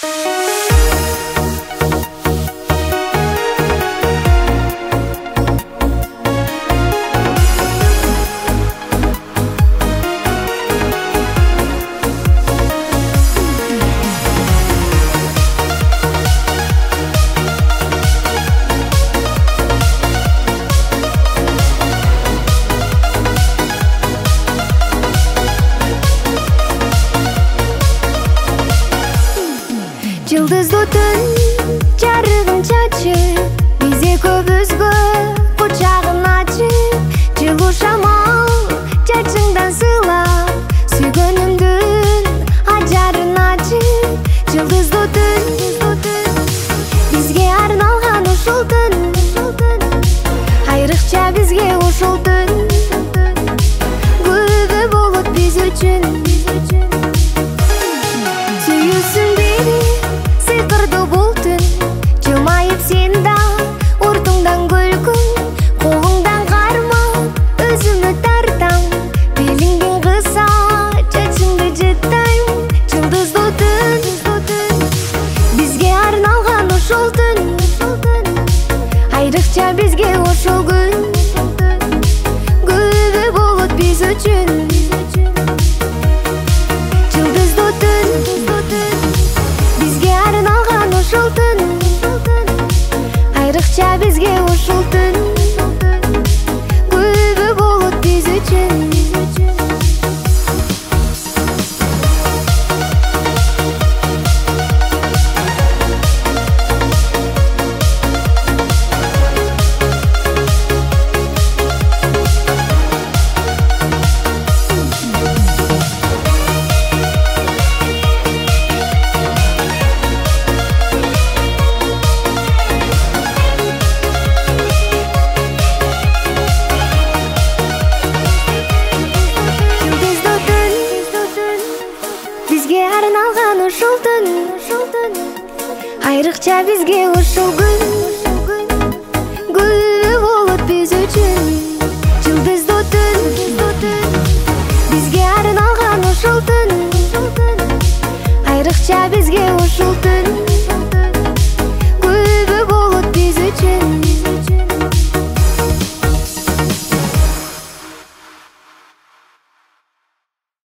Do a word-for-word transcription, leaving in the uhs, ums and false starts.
Yıldızlı tün jarığın çaçıp bize köbüzgü kucağın açıp жылуу шамал чачыңдан сыйлап сүйгөнүмдүн ажарын ачып жылдызды түн бизге арналган ушул түн айрыкча бизге ушул түн күбө болот биз үчүн сүйүүсүң бери сыйкырды бул түн жылмайып сен да уртуңдан күлкүң колуңдан кармап өзүмө тартам белиңден кыса чачыңды жыттайм жылдызды түн бизге арналган ушул түн айрыкча бизге ушул күн күбө болот биз үчүн жылдызды түн бизге арналган ушул түн айрыкча бизге ушул түн күбө болот биз үчүн бизге арналган ушул түн айрыкча бизге ушул күн